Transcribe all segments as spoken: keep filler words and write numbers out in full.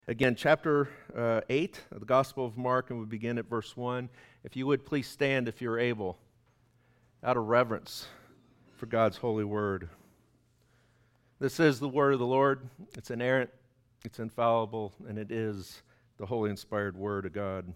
Again, chapter uh, eight of the Gospel of Mark, and we begin at verse one. If you would, please stand if you're able, out of reverence for God's holy word. This is the word of the Lord. It's inerrant, it's infallible, and it is the holy inspired word of God.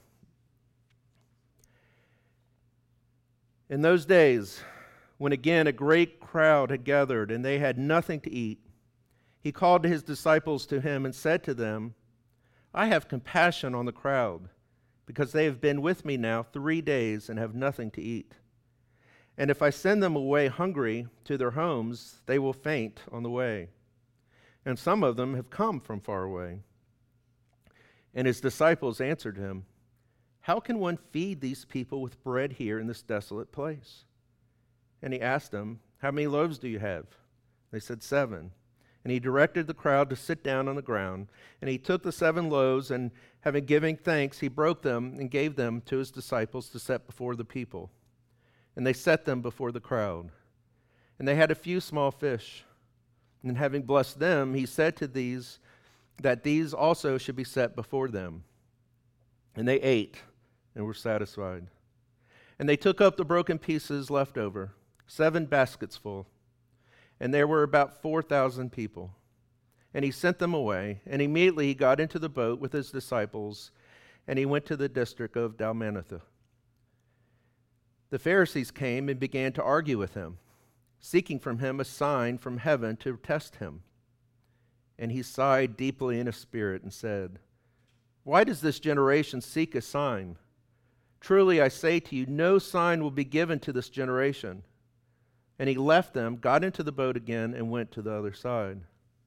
In those days, when again a great crowd had gathered and they had nothing to eat, he called his disciples to him and said to them, I have compassion on the crowd, because they have been with me now three days and have nothing to eat. And if I send them away hungry to their homes, they will faint on the way. And some of them have come from far away. And his disciples answered him, How can one feed these people with bread here in this desolate place? And he asked them, How many loaves do you have? They said, Seven. And he directed the crowd to sit down on the ground. And he took the seven loaves, and having given thanks, he broke them and gave them to his disciples to set before the people. And they set them before the crowd. And they had a few small fish. And having blessed them, he said to these that these also should be set before them. And they ate and were satisfied. And they took up the broken pieces left over, seven baskets full. And there were about four thousand people. And he sent them away, and immediately he got into the boat with his disciples, and he went to the district of Dalmanutha. The Pharisees came and began to argue with him, seeking from him a sign from heaven to test him. And he sighed deeply in his spirit and said, Why does this generation seek a sign? Truly I say to you, no sign will be given to this generation. And he left them, got into the boat again, and went to the other side.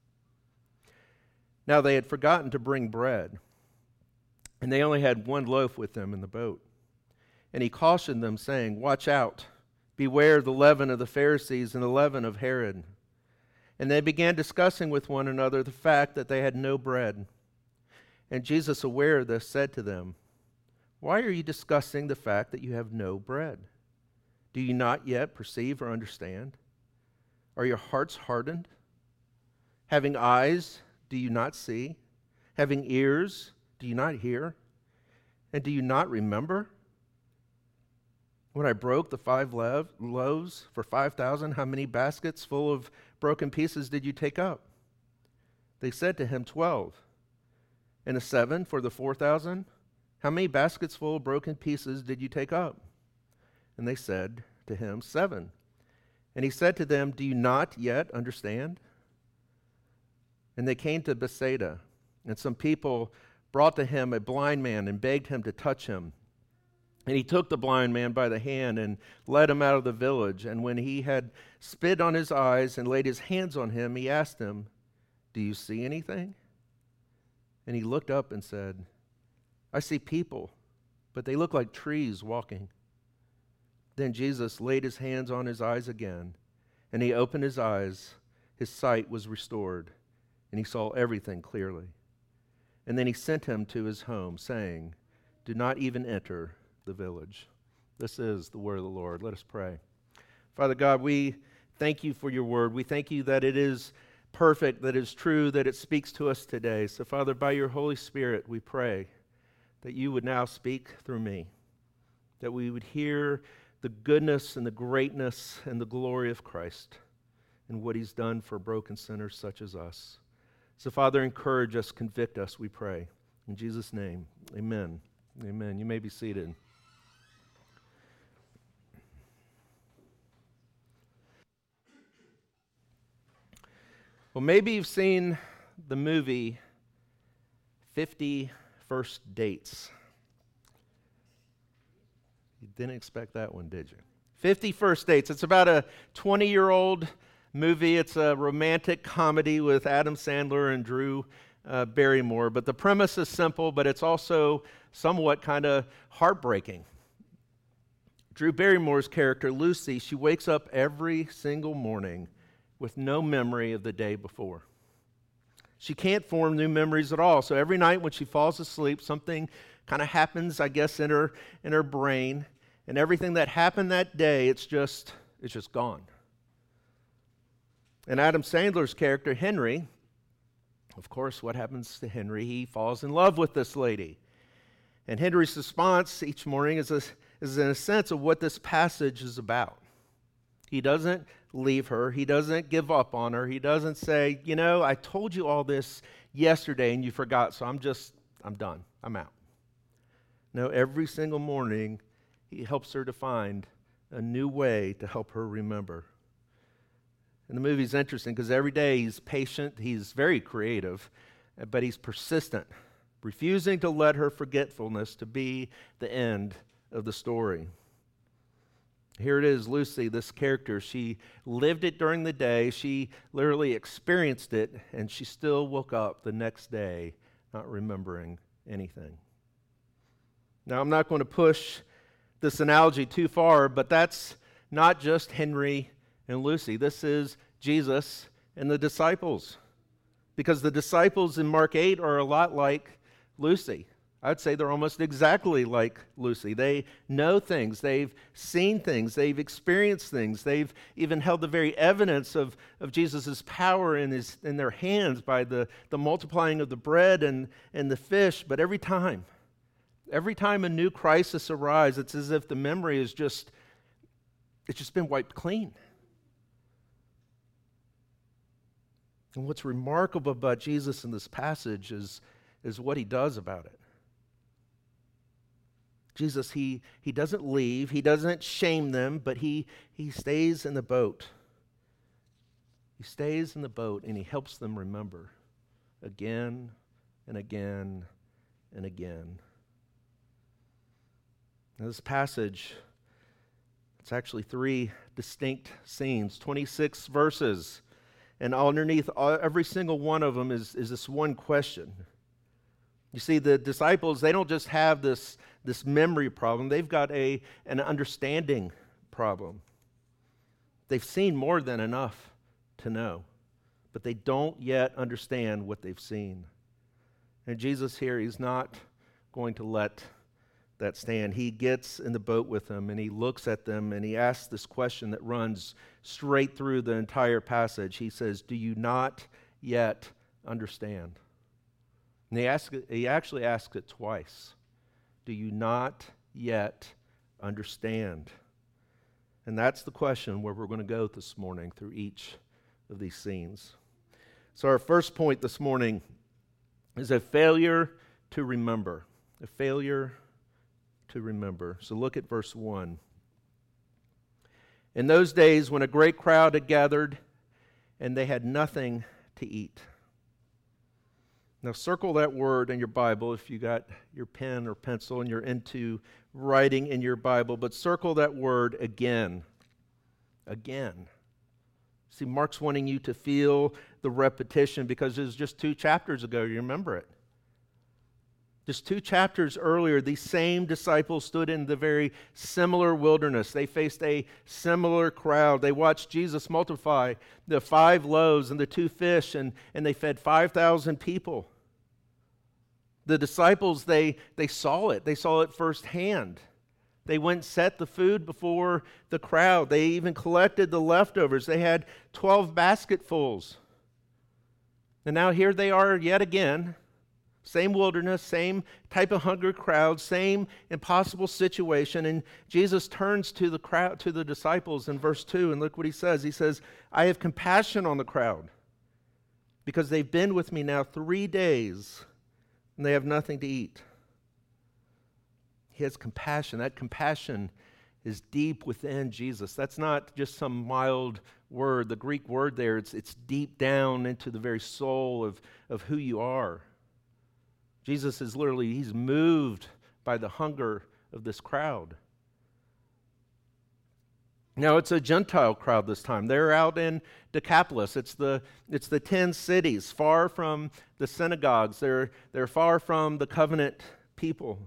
Now they had forgotten to bring bread, and they only had one loaf with them in the boat. And he cautioned them, saying, Watch out, beware the leaven of the Pharisees and the leaven of Herod. And they began discussing with one another the fact that they had no bread. And Jesus, aware of this, said to them, Why are you discussing the fact that you have no bread? Do you not yet perceive or understand? Are your hearts hardened? Having eyes, do you not see? Having ears, do you not hear? And do you not remember? When I broke the five lo- loaves for five thousand, how many baskets full of broken pieces did you take up? They said to him, Twelve. And the seven for the four thousand? How many baskets full of broken pieces did you take up? And they said to him, Seven. And he said to them, Do you not yet understand? And they came to Bethsaida, and some people brought to him a blind man and begged him to touch him. And he took the blind man by the hand and led him out of the village. And when he had spit on his eyes and laid his hands on him, he asked him, Do you see anything? And he looked up and said, I see people, but they look like trees walking. Then Jesus laid his hands on his eyes again, and he opened his eyes. His sight was restored, and he saw everything clearly. And then he sent him to his home, saying, Do not even enter the village. This is the word of the Lord. Let us pray. Father God, we thank you for your word. We thank you that it is perfect, that it is true, that it speaks to us today. So, Father, by your Holy Spirit, we pray that you would now speak through me, that we would hear the goodness and the greatness and the glory of Christ and what he's done for broken sinners such as us. So, Father, encourage us, convict us, we pray. In Jesus' name, amen. Amen. You may be seated. Well, maybe you've seen the movie fifty First Dates. You didn't expect that one, did you? fifty First Dates. It's about a twenty-year-old movie. It's a romantic comedy with Adam Sandler and Drew uh, Barrymore. But the premise is simple, but it's also somewhat kind of heartbreaking. Drew Barrymore's character, Lucy, she wakes up every single morning with no memory of the day before. She can't form new memories at all. So every night when she falls asleep, something kind of happens, I guess, in her in her brain, and everything that happened that day, it's just it's just gone. And Adam Sandler's character, Henry, Of course, what happens to Henry? He falls in love with this lady. And Henry's response each morning is, a, is in a sense of what this passage is about. He doesn't leave her. He doesn't give up on her. He doesn't say, you know, I told you all this yesterday and you forgot, so I'm just, I'm done. I'm out. No, every single morning, he helps her to find a new way to help her remember. And the movie's interesting because every day he's patient, he's very creative, but he's persistent, refusing to let her forgetfulness to be the end of the story. Here it is, Lucy, this character. She lived it during the day. She literally experienced it, and she still woke up the next day not remembering anything. Now, I'm not going to push this analogy too far, but that's not just Henry and Lucy. This is Jesus and the disciples. Because the disciples in Mark eight are a lot like Lucy. I'd say they're almost exactly like Lucy. They know things, they've seen things, they've experienced things, they've even held the very evidence of, of Jesus' power in, his, in their hands by the, the multiplying of the bread and, and the fish. But every time, every time a new crisis arrives, it's as if the memory is just, it's just been wiped clean. And what's remarkable about Jesus in this passage is, is what he does about it. Jesus, he, he doesn't leave, he doesn't shame them, but he, he stays in the boat. He stays in the boat and he helps them remember again and again and again. Now this passage, it's actually three distinct scenes, twenty-six verses, and underneath all, every single one of them is, is this one question. You see, the disciples, they don't just have this, this memory problem. They've got a, an understanding problem. They've seen more than enough to know, but they don't yet understand what they've seen. And Jesus here, he's not going to let that stand. He gets in the boat with them, and he looks at them, and he asks this question that runs straight through the entire passage. He says, "Do you not yet understand?" And he, asks, he actually asks it twice. Do you not yet understand? And that's the question where we're going to go this morning through each of these scenes. So our first point this morning is a failure to remember. A failure to remember. So look at verse one. In those days when a great crowd had gathered and they had nothing to eat. Now circle that word in your Bible if you got your pen or pencil and you're into writing in your Bible, but circle that word again. Again. See, Mark's wanting you to feel the repetition because it was just two chapters ago. You remember it. Just two chapters earlier, these same disciples stood in the very similar wilderness. They faced a similar crowd. They watched Jesus multiply the five loaves and the two fish, and, and they fed five thousand people. The disciples, they, they saw it. They saw it firsthand. They went and set the food before the crowd. They even collected the leftovers. They had twelve basketfuls. And now here they are yet again. Same wilderness, same type of hungry crowd, same impossible situation. And Jesus turns to the crowd, to the disciples in verse two, and look what he says. He says, "I have compassion on the crowd because they've been with me now three days and they have nothing to eat." He has compassion. That compassion is deep within Jesus. That's not just some mild word. The Greek word there, it's, it's deep down into the very soul of, of who you are. Jesus is literally, he's moved by the hunger of this crowd. Now, it's a Gentile crowd this time. They're out in Decapolis. It's the, it's the ten cities, far from the synagogues. They're, they're far from the covenant people.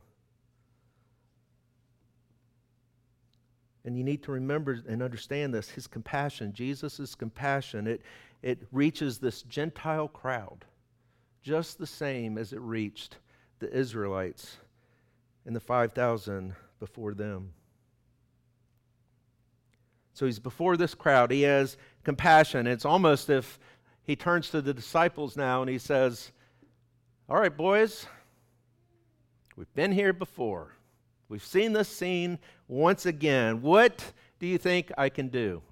And you need to remember and understand this, his compassion, Jesus' compassion, it, it reaches this Gentile crowd just the same as it reached the Israelites and the five thousand before them. So he's before this crowd. He has compassion. It's almost if he turns to the disciples now and he says, all right, boys, we've been here before. We've seen this scene once again. What do you think I can do?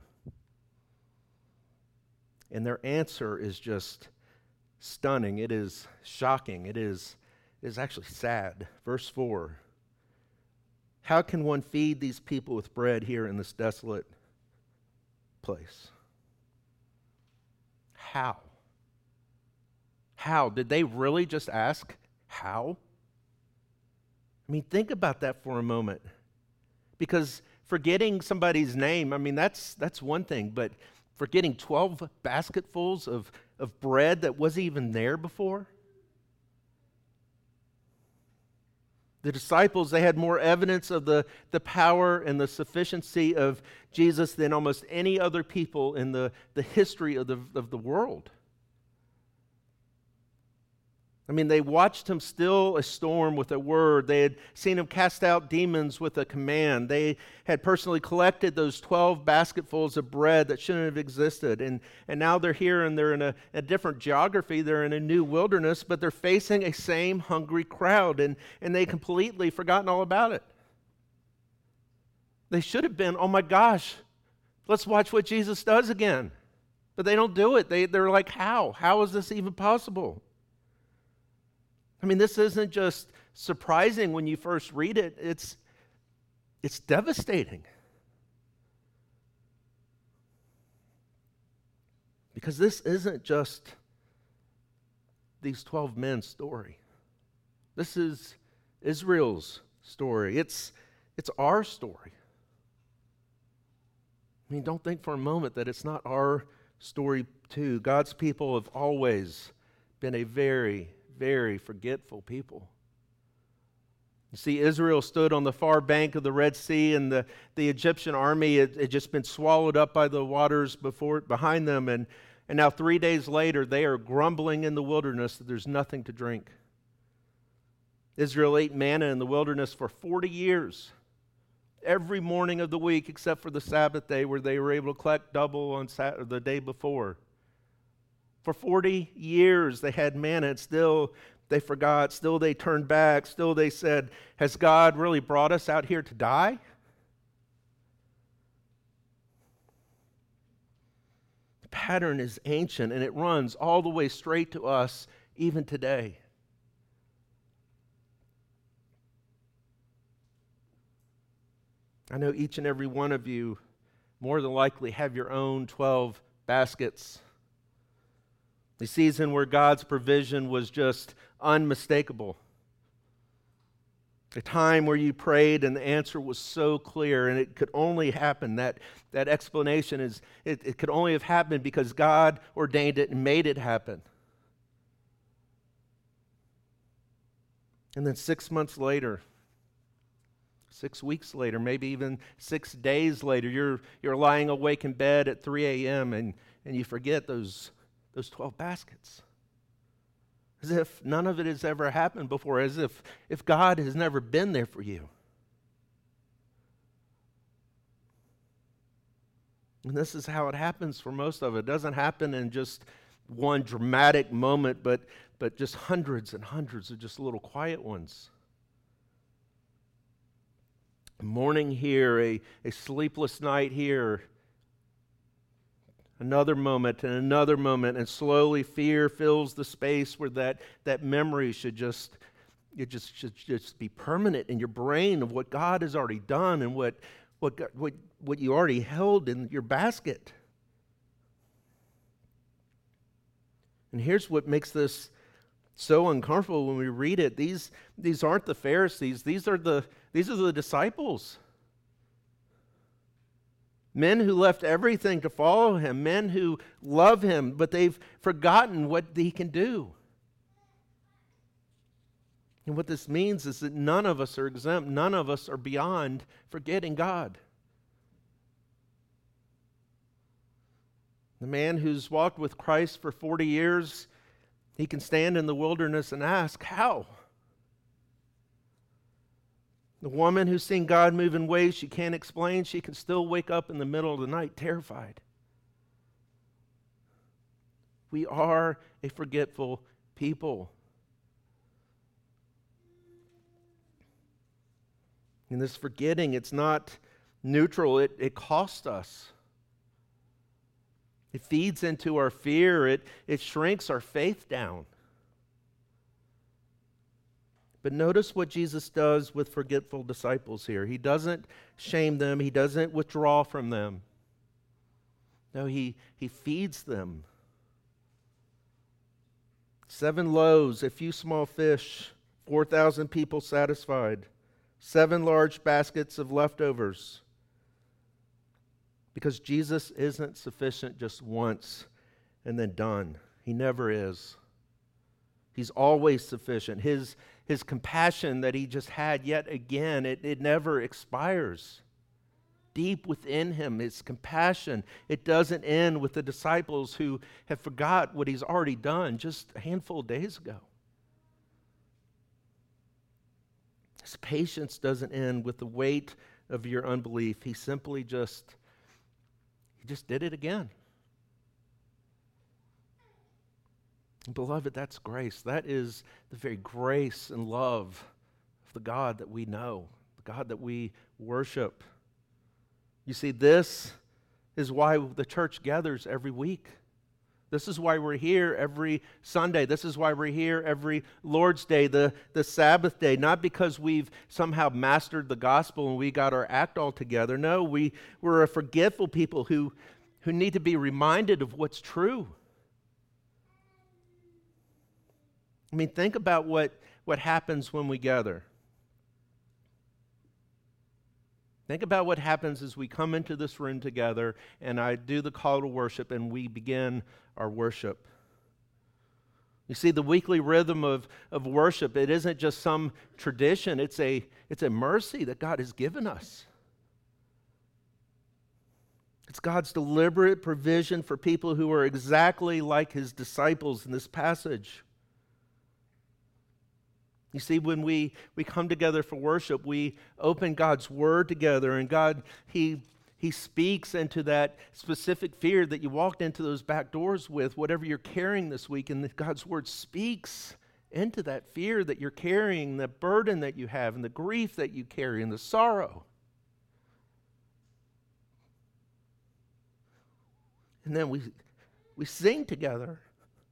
And their answer is just stunning. It is shocking. It is, it is actually sad. Verse four. How can one feed these people with bread here in this desolate place? How? How? Did they really just ask how? I mean, think about that for a moment. Because forgetting somebody's name, I mean, that's that's one thing, but forgetting twelve basketfuls of, of bread that wasn't even there before? The disciples, they had more evidence of the, the power and the sufficiency of Jesus than almost any other people in the, the history of the, of the world. I mean, they watched him still a storm with a word. They had seen him cast out demons with a command. They had personally collected those twelve basketfuls of bread that shouldn't have existed. And, and now they're here and they're in a, a different geography. They're in a new wilderness, but they're facing a same hungry crowd, and, and they completely forgotten all about it. They should have been, oh my gosh, let's watch what Jesus does again. But they don't do it. They, they're like, how? How is this even possible? I mean, this isn't just surprising when you first read it. It's, it's devastating. Because this isn't just these twelve men's story. This is Israel's story. It's, it's our story. I mean, don't think for a moment that it's not our story too. God's people have always been a very, very forgetful people. You see, Israel stood on the far bank of the Red Sea, and the, the Egyptian army had, had just been swallowed up by the waters before behind them, and, and now three days later they are grumbling in the wilderness that there's nothing to drink. Israel ate manna in the wilderness for forty years, every morning of the week except for the Sabbath day where they were able to collect double on Saturday, the day before. For forty years they had manna, and still they forgot, still they turned back, still they said, has God really brought us out here to die? The pattern is ancient, and it runs all the way straight to us even today. I know each and every one of you more than likely have your own twelve baskets. A season where God's provision was just unmistakable. A time where you prayed and the answer was so clear, and it could only happen. That, that explanation is, it, it could only have happened because God ordained it and made it happen. And then six months later, six weeks later, maybe even six days later, you're, you're lying awake in bed at three a.m. and, and you forget those Those twelve baskets. As if none of it has ever happened before, as if, if God has never been there for you. And this is how it happens for most of it. It doesn't happen in just one dramatic moment, but, but just hundreds and hundreds of just little quiet ones. A morning here, a, a sleepless night here, another moment and another moment, and slowly fear fills the space where that, that memory should just, it just should just be permanent in your brain of what God has already done and what, what, God, what, what you already held in your basket. And here's what makes this so uncomfortable when we read it. These, these aren't the Pharisees. These are the, these are the disciples. Men who left everything to follow him, men who love him, but they've forgotten what he can do. And what this means is that none of us are exempt, none of us are beyond forgetting God. The man who's walked with Christ for forty years, he can stand in the wilderness and ask, how? The woman who's seen God move in ways she can't explain, she can still wake up in the middle of the night terrified. We are a forgetful people. And this forgetting, it's not neutral. It, it costs us. It feeds into our fear. It, it shrinks our faith down. But notice what Jesus does with forgetful disciples here. He doesn't shame them. He doesn't withdraw from them. No, he, he feeds them. Seven loaves, a few small fish, four thousand people satisfied. Seven large baskets of leftovers. Because Jesus isn't sufficient just once and then done. He never is. He's always sufficient. His, his compassion that he just had yet again, it, it never expires. Deep within him, his compassion, it doesn't end with the disciples who have forgot what he's already done just a handful of days ago. His patience doesn't end with the weight of your unbelief. He simply just, he just did it again. Beloved, that's grace. That is the very grace and love of the God that we know, the God that we worship. You see, this is why the church gathers every week. This is why we're here every Sunday. This is why we're here every Lord's Day, the, the Sabbath day. Not because we've somehow mastered the gospel and we got our act all together. No, we, we're a forgetful people who, who need to be reminded of what's true. I mean, think about what, what happens when we gather. Think about what happens as we come into this room together and I do the call to worship and we begin our worship. You see, the weekly rhythm of, of worship, it isn't just some tradition, it's a, it's a mercy that God has given us. It's God's deliberate provision for people who are exactly like his disciples in this passage. You see, when we, we come together for worship, we open God's Word together, and God, He, he speaks into that specific fear that you walked into those back doors with, whatever you're carrying this week, and God's Word speaks into that fear that you're carrying, the burden that you have, and the grief that you carry, and the sorrow. And then we, we sing together.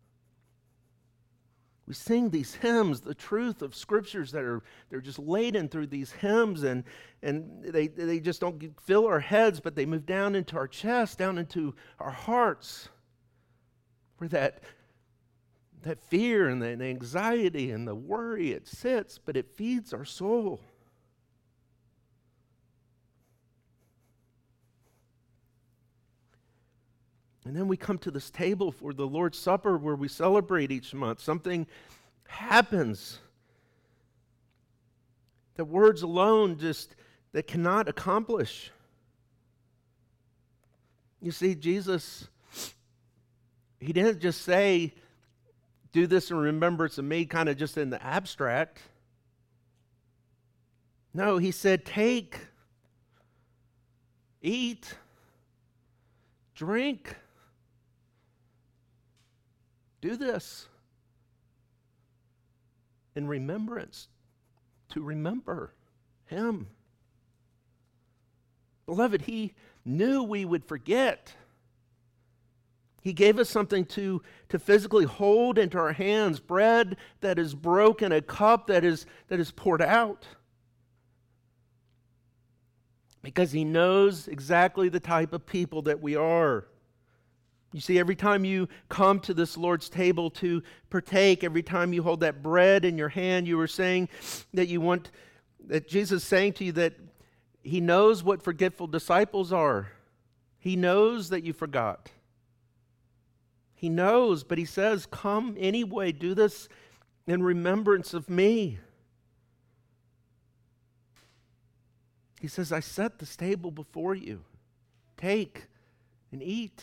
We sing these hymns, the truth of scriptures that are they're just laden through these hymns, and, and they, they just don't fill our heads, but they move down into our chest, down into our hearts, where that, that fear and the, the anxiety and the worry, it sits, but it feeds our soul. And then we come to this table for the Lord's Supper where we celebrate each month. Something happens that words alone just, that cannot accomplish. You see, Jesus, he didn't just say, do this in remembrance of me, kind of just in the abstract. No, he said, take, eat, drink. Do this in remembrance, to remember him. Beloved, he knew we would forget. He gave us something to, to physically hold into our hands, bread that is broken, a cup that is, that is poured out. Because he knows exactly the type of people that we are. You see, every time you come to this Lord's table to partake, every time you hold that bread in your hand, you are saying that you want, that Jesus is saying to you that he knows what forgetful disciples are. He knows that you forgot. He knows, but he says, come anyway, do this in remembrance of me. He says, I set this table before you. Take and eat.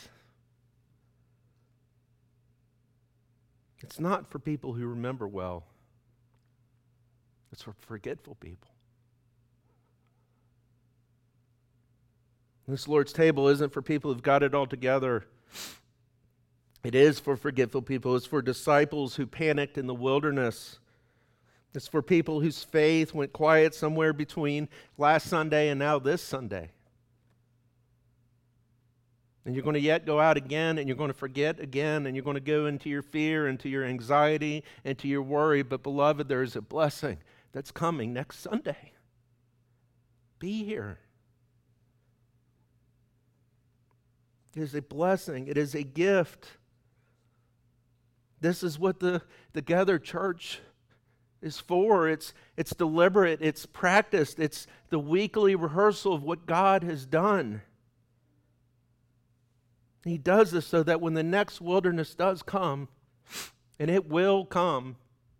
It's not for people who remember well. It's for forgetful people. This Lord's table isn't for people who've got it all together. It is for forgetful people. It's for disciples who panicked in the wilderness. It's for people whose faith went quiet somewhere between last Sunday and now this Sunday. And you're going to yet go out again, and you're going to forget again, and you're going to go into your fear, into your anxiety, into your worry. But beloved, there is a blessing that's coming next Sunday. Be here. It is a blessing. It is a gift. This is what the, the gathered church is for. It's, it's deliberate. It's practiced. It's the weekly rehearsal of what God has done. He does this so that when the next wilderness does come, and it will come,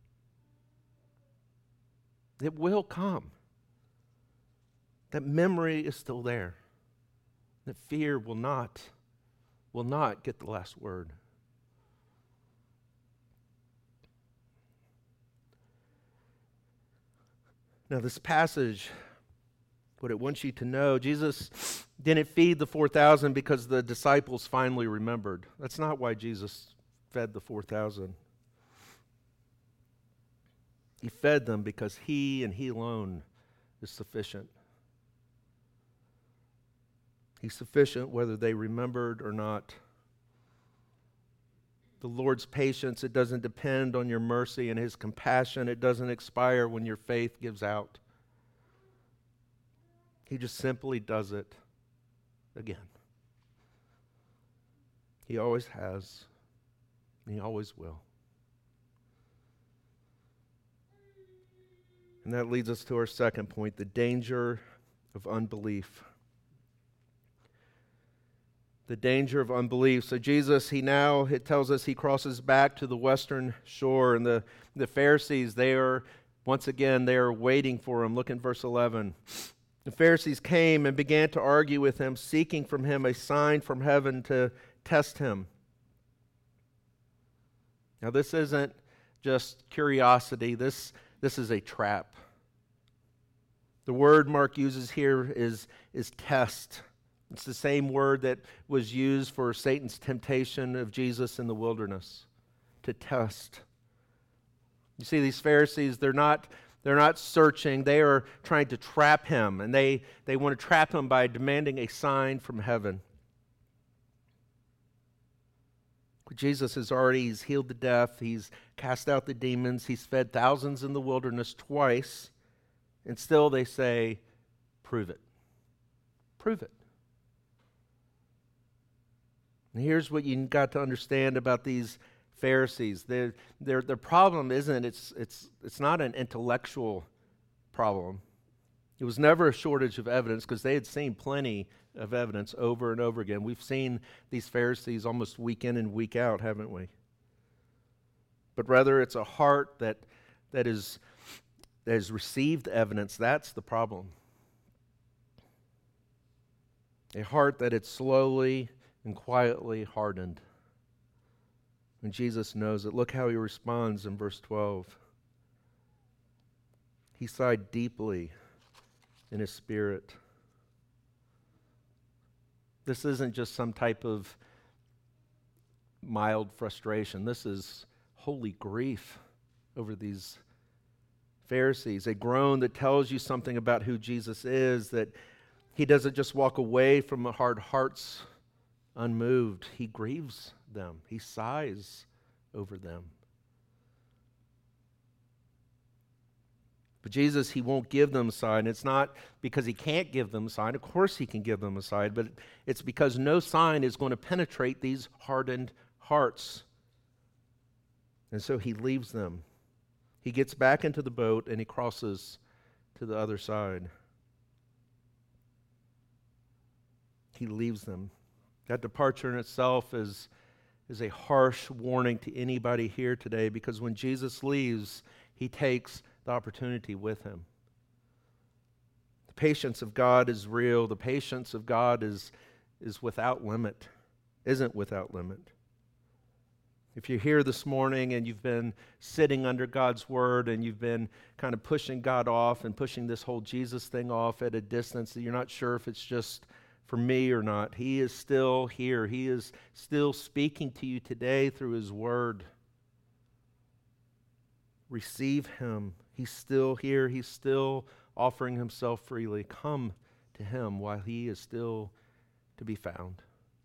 it will come, that memory is still there, that fear will not, will not get the last word. Now, this passage, what it wants you to know, Jesus didn't feed the four thousand because the disciples finally remembered. That's not why Jesus fed the four thousand. He fed them because He and He alone is sufficient. He's sufficient whether they remembered or not. The Lord's patience, it doesn't depend on your mercy, and His compassion, it doesn't expire when your faith gives out. He just simply does it again. He always has, and He always will. And that leads us to our second point, the danger of unbelief. The danger of unbelief. So Jesus, he now, it tells us he crosses back to the western shore, and the, the Pharisees, they are, once again, they are waiting for him. Look in verse eleven. The Pharisees came and began to argue with him, seeking from him a sign from heaven to test him. Now, this isn't just curiosity. This, this is a trap. The word Mark uses here is, is test. It's the same word that was used for Satan's temptation of Jesus in the wilderness, to test. You see, these Pharisees, they're not, they're not searching. They are trying to trap him, and they, they want to trap him by demanding a sign from heaven. Jesus has already, he's healed the deaf, he's cast out the demons, he's fed thousands in the wilderness twice, and still they say, prove it. Prove it. And here's what you got to understand about these Pharisees. Their, their, their problem isn't, it's, it's, it's not an intellectual problem. It was never a shortage of evidence because they had seen plenty of evidence over and over again. We've seen these Pharisees almost week in and week out, haven't we? But rather it's a heart that, that, is, that has received evidence. That's the problem. A heart that had slowly and quietly hardened. And Jesus knows it. Look how he responds in verse twelve. He sighed deeply in his spirit. This isn't just some type of mild frustration. This is holy grief over these Pharisees. A groan that tells you something about who Jesus is, that he doesn't just walk away from the hard hearts unmoved. He grieves them. He sighs over them. But Jesus, he won't give them a sign. It's not because he can't give them a sign. Of course he can give them a sign, but it's because no sign is going to penetrate these hardened hearts. And so he leaves them. He gets back into the boat and he crosses to the other side. He leaves them. That departure in itself is, is a harsh warning to anybody here today, because when Jesus leaves, he takes the opportunity with him. The patience of God is real. The patience of God is, is without limit, isn't without limit. If you're here this morning and you've been sitting under God's word and you've been kind of pushing God off and pushing this whole Jesus thing off at a distance, that you're not sure if it's just for me or not. He is still here. He is still speaking to you today through His Word. Receive Him. He's still here. He's still offering Himself freely. Come to Him while He is still to be found.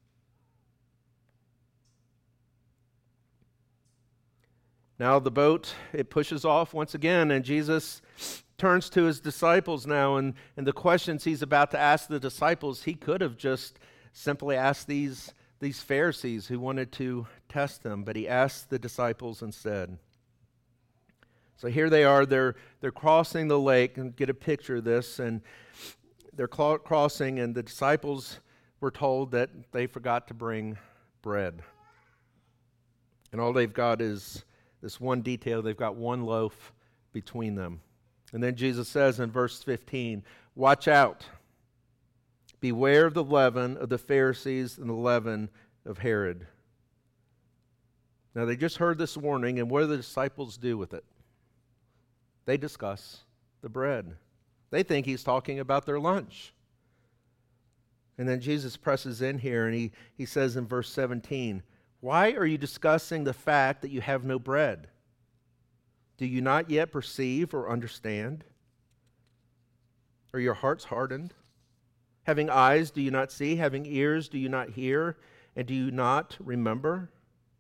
Now the boat, it pushes off once again, and Jesus turns to His disciples now, and, and the questions He's about to ask the disciples, He could have just simply asked these, these Pharisees who wanted to test Him, but He asked the disciples instead. So here they are, they're, they're crossing the lake, and get a picture of this, and they're cl- crossing, and the disciples were told that they forgot to bring bread. And all they've got is this one detail. They've got one loaf between them. And then Jesus says in verse fifteen, watch out. Beware of the leaven of the Pharisees and the leaven of Herod. Now they just heard this warning, and what do the disciples do with it? They discuss the bread. They think He's talking about their lunch. And then Jesus presses in here, and he, he says in verse seventeen, why are you discussing the fact that you have no bread? Do you not yet perceive or understand? Are your hearts hardened? Having eyes, do you not see? Having ears, do you not hear? And do you not remember?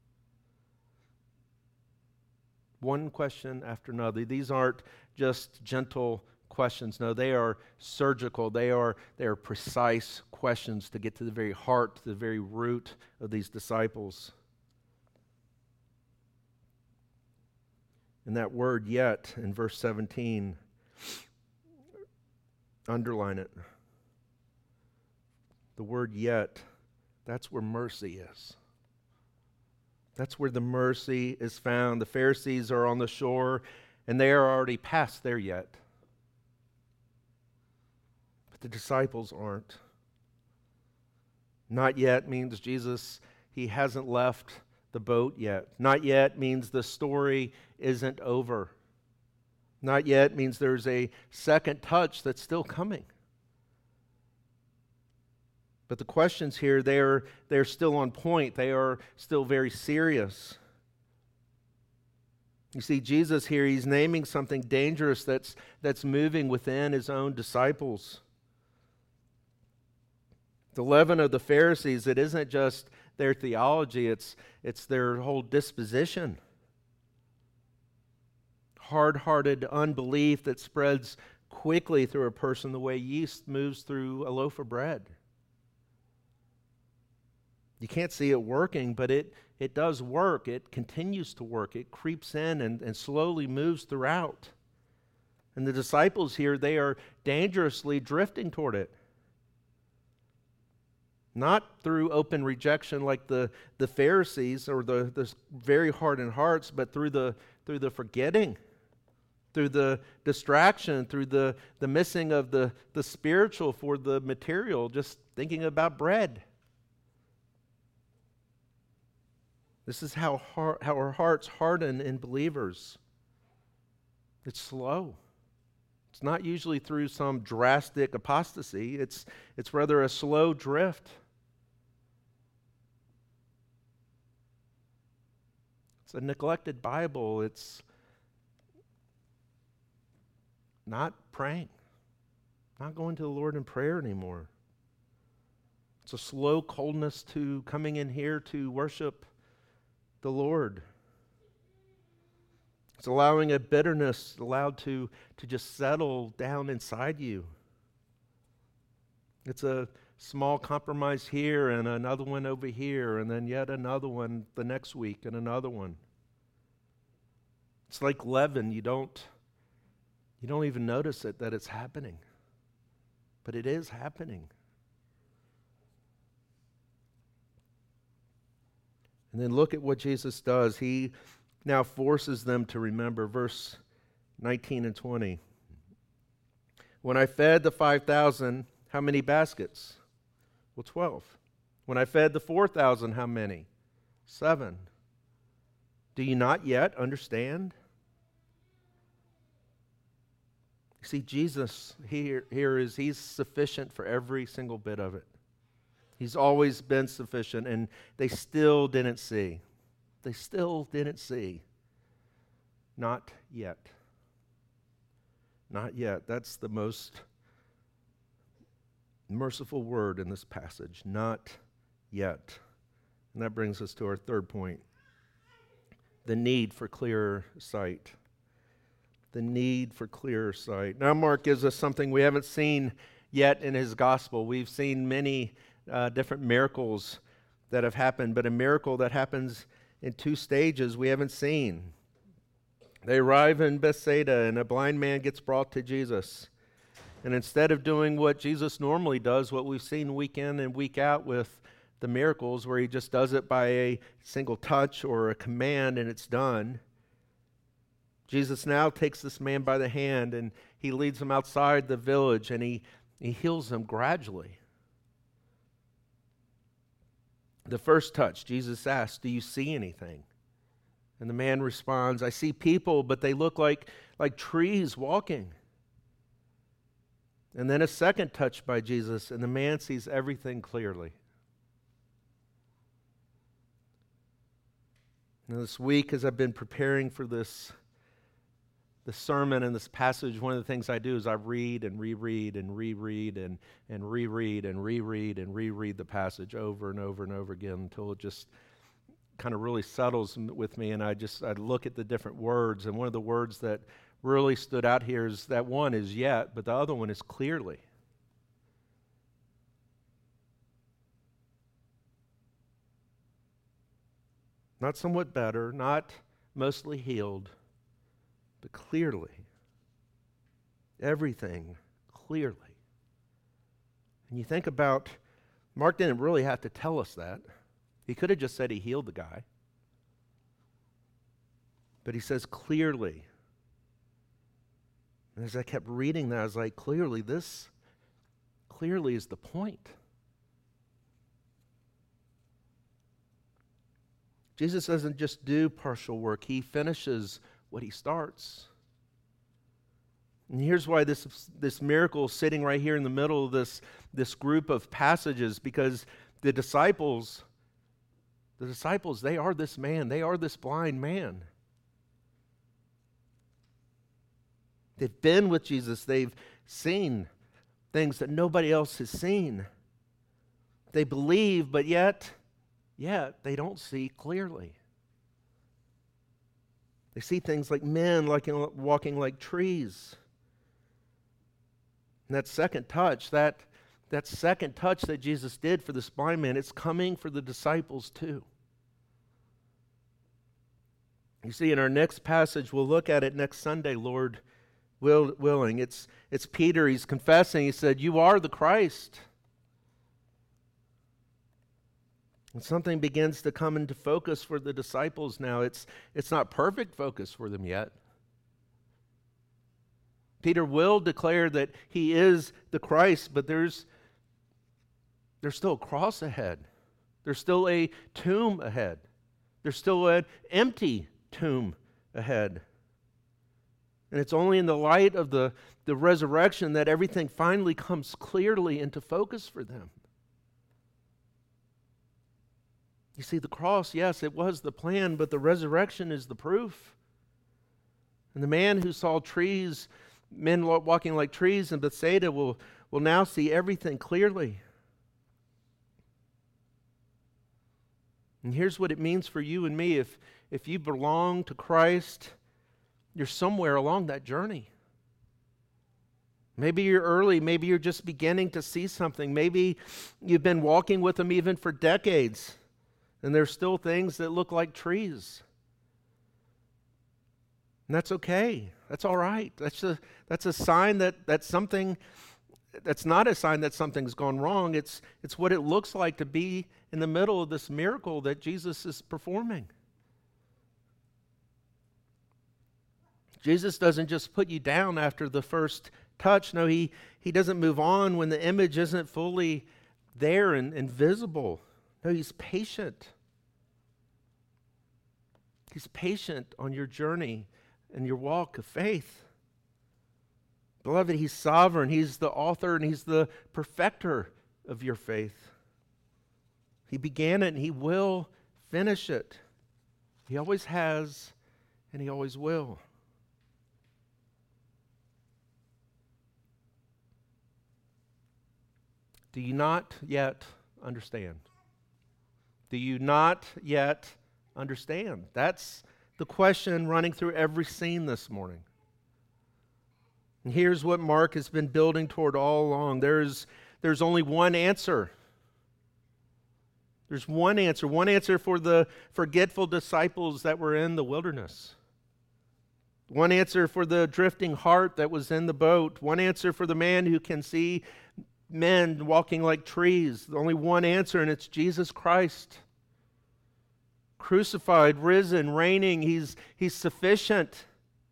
One question after another. These aren't just gentle questions. No, they are surgical. They are, they are precise questions to get to the very heart, to the very root of these disciples. And that word yet in verse seventeen, underline it. The word yet, that's where mercy is. That's where the mercy is found. The Pharisees are on the shore, and they are already past there yet. But the disciples aren't. Not yet means Jesus, He hasn't left the boat yet. Not yet means the story isn't over. Not yet means there's a second touch that's still coming. But the questions here, they're, they're still on point. They are still very serious. You see, Jesus here, He's naming something dangerous that's, that's moving within His own disciples. The leaven of the Pharisees, it isn't just their theology, it's, it's their whole disposition. Hard-hearted unbelief that spreads quickly through a person the way yeast moves through a loaf of bread. You can't see it working, but it, it does work. It continues to work. It creeps in and, and slowly moves throughout. And the disciples here, they are dangerously drifting toward it. Not through open rejection like the, the Pharisees or the, the very hardened hearts, but through the, through the forgetting, through the distraction, through the, the missing of the, the spiritual for the material, just thinking about bread. This is how, har- how our hearts harden in believers. It's slow. It's not usually through some drastic apostasy. It's, it's rather a slow drift. It's a neglected Bible. It's not praying, not going to the Lord in prayer anymore. It's a slow coldness to coming in here to worship the Lord. It's allowing a bitterness allowed to, to just settle down inside you. It's a small compromise here and another one over here and then yet another one the next week and another one. It's like leaven. You don't, you don't even notice it that it's happening. But it is happening. And then look at what Jesus does. He now forces them to remember. Verse nineteen and twenty. When I fed the five thousand, how many baskets? Well, twelve. When I fed the four thousand, how many? Seven. Do you not yet understand? You see, Jesus here, here is, He's sufficient for every single bit of it. He's always been sufficient, and they still didn't see. They still didn't see. Not yet. Not yet. That's the most merciful word in this passage. Not yet. And that brings us to our third point. The need for clearer sight. The need for clearer sight. Now Mark gives us something we haven't seen yet in his gospel. We've seen many uh, different miracles that have happened, but a miracle that happens in two stages we haven't seen. They arrive in Bethsaida, and a blind man gets brought to Jesus. And instead of doing what Jesus normally does, what we've seen week in and week out with the miracles, where he just does it by a single touch or a command and it's done, Jesus now takes this man by the hand and he leads him outside the village, and he, he heals him gradually. The first touch, Jesus asks, "Do you see anything?" And the man responds, "I see people, but they look like, like trees walking." And then a second touch by Jesus, and the man sees everything clearly. Now this week, as I've been preparing for this, this sermon and this passage, one of the things I do is I read and reread and reread and, and reread and reread and reread the passage over and over and over again until it just kind of really settles with me, and I just I look at the different words. And one of the words that really stood out here is that one is yet, but the other one is clearly. Not somewhat better, not mostly healed, but clearly. Everything clearly. And you think about, Mark didn't really have to tell us that. He could have just said he healed the guy. But he says clearly. And as I kept reading that, I was like, clearly, this clearly is the point. Jesus doesn't just do partial work. He finishes what he starts. And here's why this, this miracle is sitting right here in the middle of this, this group of passages, because the disciples... The disciples, they are this man. They are this blind man. They've been with Jesus. They've seen things that nobody else has seen. They believe, but yet, yet they don't see clearly. They see things like men like walking like trees. And that second touch, that That second touch that Jesus did for this blind man, it's coming for the disciples too. You see, in our next passage, we'll look at it next Sunday, Lord will, willing. It's, it's Peter, he's confessing, he said, "You are the Christ." And something begins to come into focus for the disciples now. It's, it's not perfect focus for them yet. Peter will declare that he is the Christ, but there's There's still a cross ahead. There's still a tomb ahead. There's still an empty tomb ahead. And it's only in the light of the, the resurrection that everything finally comes clearly into focus for them. You see, the cross, yes, it was the plan, but the resurrection is the proof. And the man who saw trees, men walking like trees in Bethsaida, will, will now see everything clearly. And here's what it means for you and me. If, if you belong to Christ, you're somewhere along that journey. Maybe you're early. Maybe you're just beginning to see something. Maybe you've been walking with Him even for decades, and there's still things that look like trees. And that's okay. That's all right. That's a, that's a sign that, that something... That's not a sign that something's gone wrong. It's, it's what it looks like to be in the middle of this miracle that Jesus is performing. Jesus doesn't just put you down after the first touch. No, he, he doesn't move on when the image isn't fully there and, and visible. No, he's patient. He's patient on your journey and your walk of faith. Beloved, He's sovereign. He's the author and He's the perfecter of your faith. He began it and he will finish it. He always has and he always will. Do you not yet understand? Do you not yet understand? That's the question running through every scene this morning. And here's what Mark has been building toward all along. There's, there's only one answer. There's one answer. One answer for the forgetful disciples that were in the wilderness. One answer for the drifting heart that was in the boat. One answer for the man who can see men walking like trees. Only one answer, and it's Jesus Christ. Crucified, risen, reigning. He's, he's sufficient.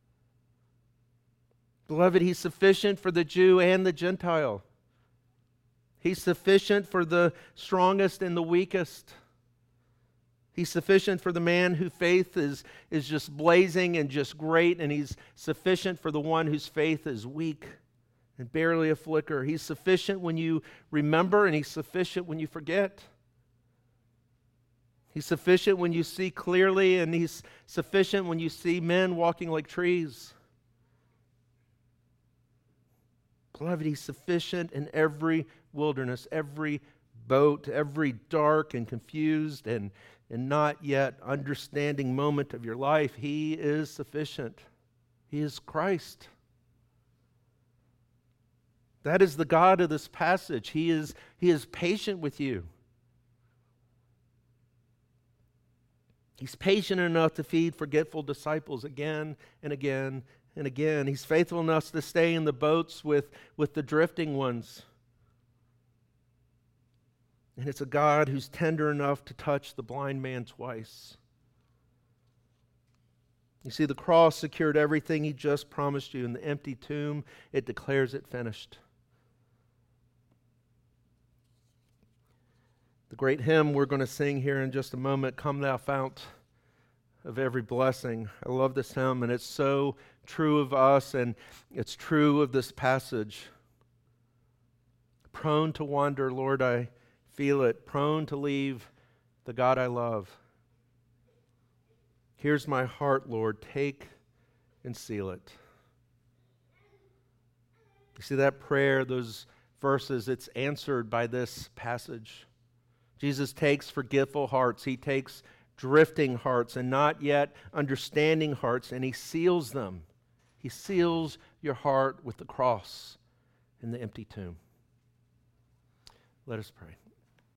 Beloved, he's sufficient for the Jew and the Gentile. He's sufficient for the strongest and the weakest. He's sufficient for the man whose faith is, is just blazing and just great, and he's sufficient for the one whose faith is weak and barely a flicker. He's sufficient when you remember, and he's sufficient when you forget. He's sufficient when you see clearly, and he's sufficient when you see men walking like trees. Beloved, he's sufficient in every wilderness, every boat, every dark and confused and, and not yet understanding moment of your life. He is sufficient. He is Christ. That is the God of this passage. He is, he is patient with you. He's patient enough to feed forgetful disciples again and again and again. He's faithful enough to stay in the boats with, with the drifting ones. And it's a God who's tender enough to touch the blind man twice. You see, the cross secured everything he just promised you. In the empty tomb, it declares it finished. The great hymn we're going to sing here in just a moment, Come Thou Fount of Every Blessing. I love this hymn, and it's so true of us, and it's true of this passage. Prone to wander, Lord, I feel it. Prone to leave the God I love. Here's my heart, Lord. Take and seal it. You see that prayer, those verses, it's answered by this passage. Jesus takes forgetful hearts. He takes drifting hearts and not yet understanding hearts, and he seals them. He seals your heart with the cross and the empty tomb. Let us pray.